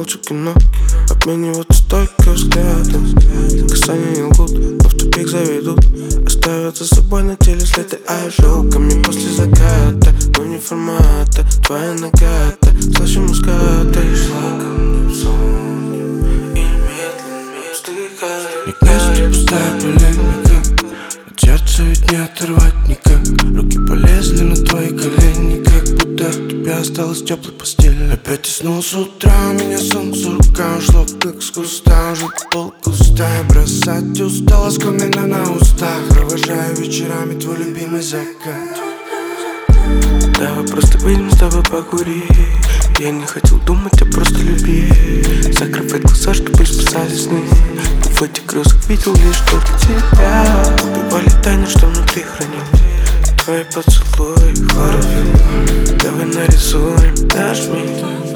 лучше кино. Обмениваться только взглядом. Касания не лгут, но в тупик заведут. Оставят за собой на теле следы ожогами после заката. Но не формата, твоя нагата. Слышим муската и шлагом не соним. И медленно вздыхаем. Мне кажется, пустая полемика. От сердца ведь не оторвать никак. Руки полезли на твои колени, как будто от тебя осталась теплой постели. Опять и снова с утра меня солнце рукам шло, как с куста. Уже полгустая, бросать устала, скомина на устах. Провожаю вечерами твой любимый закат. Давай просто выйдем с тобой покурить. Я не хотел думать, а просто любить. Закрывай глаза, чтобы спасали сны. В этих грезах видел лишь только тебя. Убивали тайны, что внутри хранил. Твои поцелуи, хлорофилл. Давай нарисуем, нажми.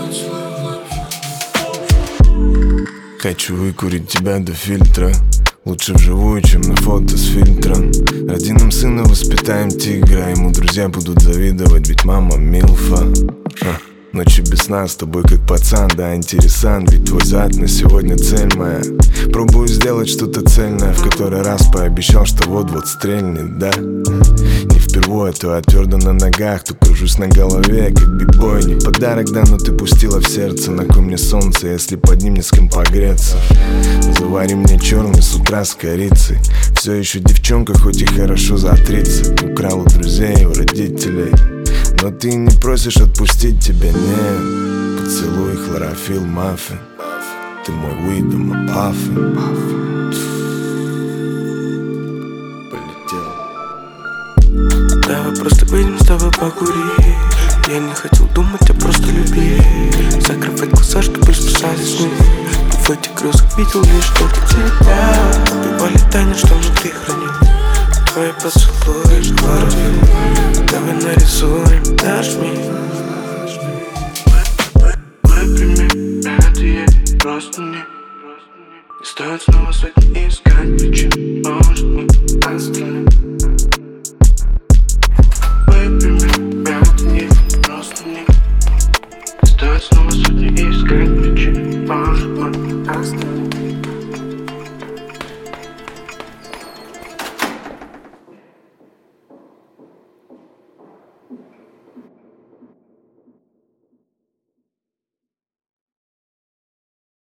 Хочу выкурить тебя до фильтра. Лучше вживую, чем на фото с фильтром. Ради нам сына воспитаем тигра. Ему друзья будут завидовать, ведь мама милфа. Ночи без сна с тобой как пацан, да, интересант. Ведь твой зад на сегодня цель моя. Пробую сделать что-то цельное, в который раз пообещал, что вот-вот стрельнет, да. Не впервые, то я твердо на ногах, то кружусь на голове, как бибой. Не подарок, да, но ты пустила в сердце. На кой мне солнце, если под ним не с кем погреться? Завари мне черный с утра с корицей. Все еще девчонка, хоть и хорошо за 30. Украл у друзей, у родителей. Но ты не просишь отпустить тебя, нет. Поцелуй, хлорофилл, маффин. Ты мой уидом, а паффин. Полетел. Давай просто выйдем с тобой покурить. Я не хотел думать, а просто любить. Закрывай глаза, чтобы спасали сны. В этих грезах видел лишь только тебя. Убивали тайны, что внутри хранил. Твои поцелуи, хлорофилл. Давай нарисуем, нажми. Выпрями, это ей просто не стоит снова сотни искать причин. Может мы остальным. Выпрями, это ей просто не стоит снова сотни искать причин. Может мы остальным.